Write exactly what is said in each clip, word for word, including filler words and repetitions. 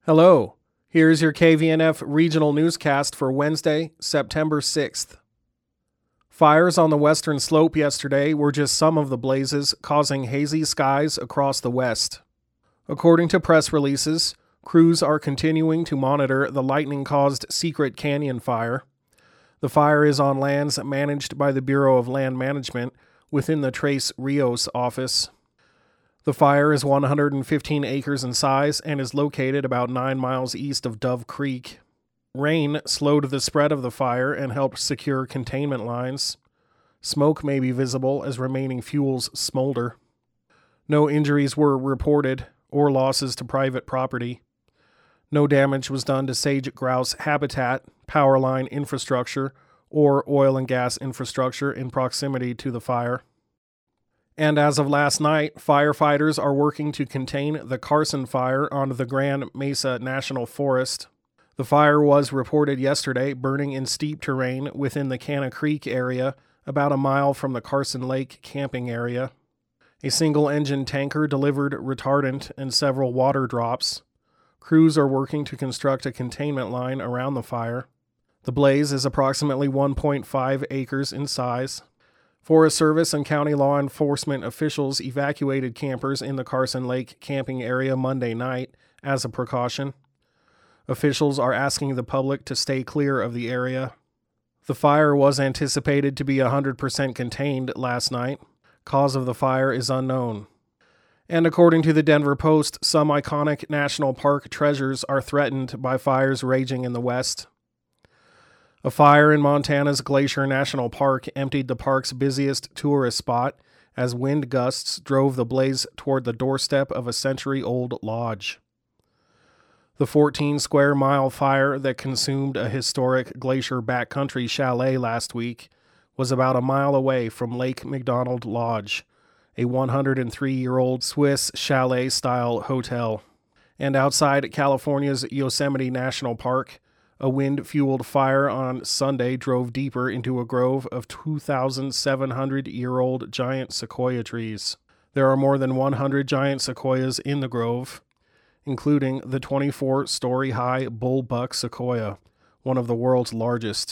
Hello, here's your K V N F regional newscast for Wednesday, September sixth. Fires on the western slope yesterday were just some of the blazes causing hazy skies across the west. According to press releases, crews are continuing to monitor the lightning-caused Secret Canyon fire. The fire is on lands managed by the Bureau of Land Management within the Tres Rios office. The fire is one hundred fifteen acres in size and is located about nine miles east of Dove Creek. Rain slowed the spread of the fire and helped secure containment lines. Smoke may be visible as remaining fuels smolder. No injuries were reported or losses to private property. No damage was done to sage-grouse habitat, power line infrastructure, or oil and gas infrastructure in proximity to the fire. And as of last night, firefighters are working to contain the Carson Fire on the Grand Mesa National Forest. The fire was reported yesterday burning in steep terrain within the Canna Creek area, about a mile from the Carson Lake camping area. A single-engine tanker delivered retardant and several water drops. Crews are working to construct a containment line around the fire. The blaze is approximately one point five acres in size. Forest Service and county law enforcement officials evacuated campers in the Carson Lake camping area Monday night as a precaution. Officials are asking the public to stay clear of the area. The fire was anticipated to be one hundred percent contained last night. Cause of the fire is unknown. And according to the Denver Post, some iconic national park treasures are threatened by fires raging in the west. A fire in Montana's Glacier National Park emptied the park's busiest tourist spot as wind gusts drove the blaze toward the doorstep of a century-old lodge. The fourteen square mile fire that consumed a historic Glacier backcountry chalet last week was about a mile away from Lake McDonald Lodge, a one hundred three-year-old Swiss chalet-style hotel. And outside California's Yosemite National Park, a wind-fueled fire on Sunday drove deeper into a grove of two thousand seven hundred year old giant sequoia trees. There are more than one hundred giant sequoias in the grove, including the twenty-four story high bullbuck sequoia, one of the world's largest.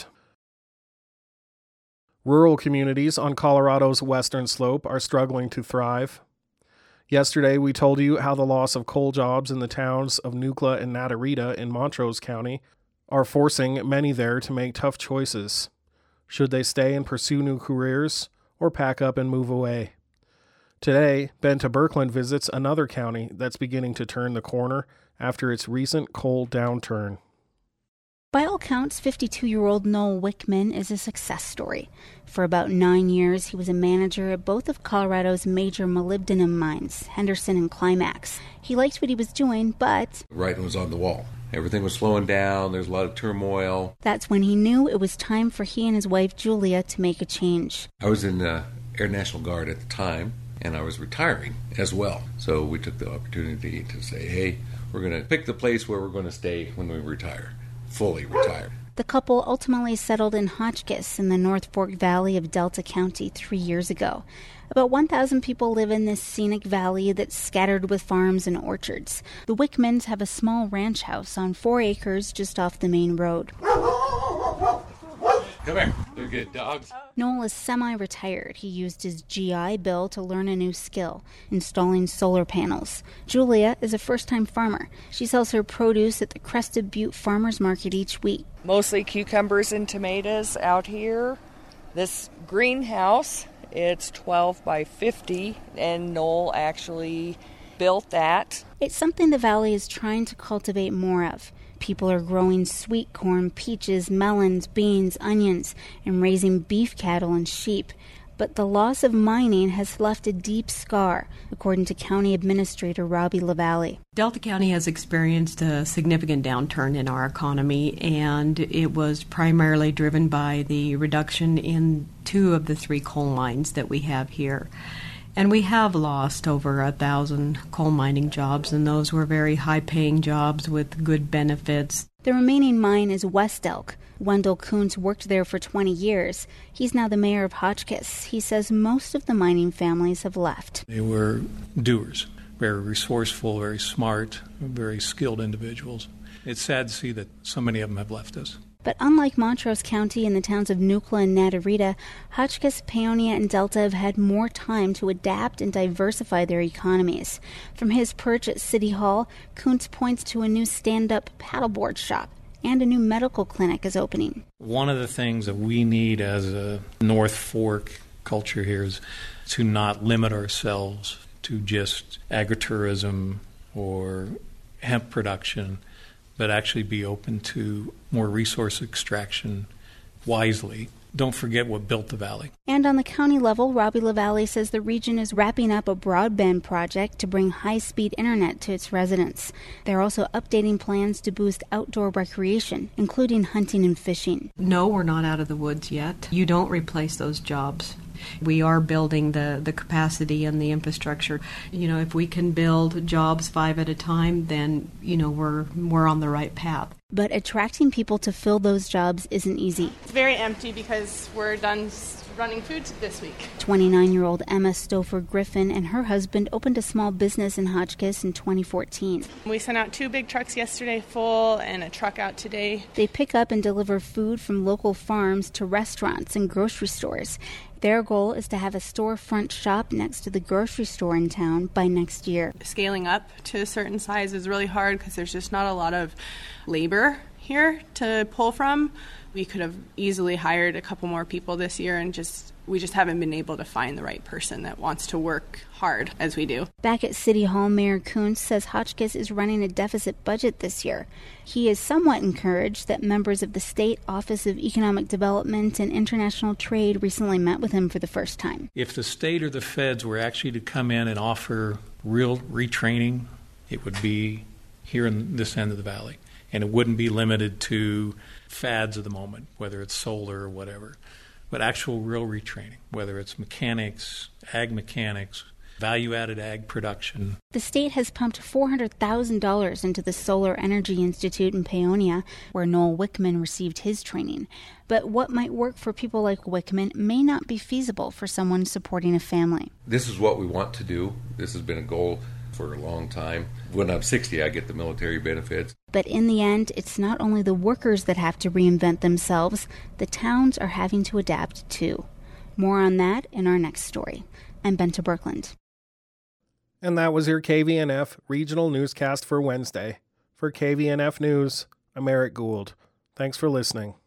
Rural communities on Colorado's western slope are struggling to thrive. Yesterday, we told you how the loss of coal jobs in the towns of Nucla and Natarita in Montrose County are forcing many there to make tough choices. Should they stay and pursue new careers, or pack up and move away? Today, Benta Birkeland visits another county that's beginning to turn the corner after its recent coal downturn. By all counts, fifty-two-year-old Noel Wickman is a success story. For about nine years, he was a manager at both of Colorado's major molybdenum mines, Henderson and Climax. He liked what he was doing, but writing was on the wall. Everything was slowing down. There's a lot of turmoil. That's when he knew it was time for he and his wife, Julia, to make a change. I was in the Air National Guard at the time, and I was retiring as well. So we took the opportunity to say, hey, we're going to pick the place where we're going to stay when we retire, fully retire. The couple ultimately settled in Hotchkiss in the North Fork Valley of Delta County three years ago. About one thousand people live in this scenic valley that's scattered with farms and orchards. The Wickmans have a small ranch house on four acres just off the main road. Come here. They're good dogs. Noel is semi-retired. He used his G I Bill to learn a new skill, installing solar panels. Julia is a first-time farmer. She sells her produce at the Crested Butte Farmers Market each week. Mostly cucumbers and tomatoes out here. This greenhouse, it's twelve by fifty, and Noel actually built that. It's something the valley is trying to cultivate more of. People are growing sweet corn, peaches, melons, beans, onions, and raising beef cattle and sheep. But the loss of mining has left a deep scar, according to County Administrator Robbie LaValle. Delta County has experienced a significant downturn in our economy, and it was primarily driven by the reduction in two of the three coal mines that we have here. And we have lost over a thousand coal mining jobs, and those were very high-paying jobs with good benefits. The remaining mine is West Elk. Wendell Coons worked there for twenty years. He's now the mayor of Hotchkiss. He says most of the mining families have left. They were doers. very resourceful, very smart, very skilled individuals. It's sad to see that so many of them have left us. But unlike Montrose County and the towns of Nucla and Natarita, Hotchkiss, Paonia, and Delta have had more time to adapt and diversify their economies. From his perch at City Hall, Kuntz points to a new stand-up paddleboard shop, and a new medical clinic is opening. One of the things that we need as a North Fork culture here is to not limit ourselves to just agritourism or hemp production, but actually be open to more resource extraction wisely. Don't forget what built the valley. And on the county level, Robbie LaValle says the region is wrapping up a broadband project to bring high-speed internet to its residents. They're also updating plans to boost outdoor recreation, including hunting and fishing. No, we're not out of the woods yet. You don't replace those jobs. We are building the, the capacity and the infrastructure. You know, if we can build jobs five at a time, then, you know, we're we're on the right path. But attracting people to fill those jobs isn't easy. It's very empty because we're done running food this week. twenty-nine-year-old Emma Stouffer Griffin and her husband opened a small business in Hotchkiss in twenty fourteen. We sent out two big trucks yesterday full and a truck out today. They pick up and deliver food from local farms to restaurants and grocery stores. Their goal is to have a storefront shop next to the grocery store in town by next year. Scaling up to a certain size is really hard because there's just not a lot of labor here to pull from. We could have easily hired a couple more people this year and just we just haven't been able to find the right person that wants to work hard as we do. Back at City Hall, Mayor Kuntz says Hotchkiss is running a deficit budget this year. He is somewhat encouraged that members of the State Office of Economic Development and International Trade recently met with him for the first time. If the state or the feds were actually to come in and offer real retraining, it would be here in this end of the valley. And it wouldn't be limited to fads of the moment, whether it's solar or whatever, but actual real retraining, whether it's mechanics, ag mechanics, value-added ag production. The state has pumped four hundred thousand dollars into the Solar Energy Institute in Paonia, where Noel Wickman received his training. But what might work for people like Wickman may not be feasible for someone supporting a family. This is what we want to do. This has been a goal for a long time. When I'm sixty, I get the military benefits. But in the end, it's not only the workers that have to reinvent themselves, the towns are having to adapt too. More on that in our next story. I'm Benta Berkland. And that was your K V N F regional newscast for Wednesday. For K V N F News, I'm Eric Gould. Thanks for listening.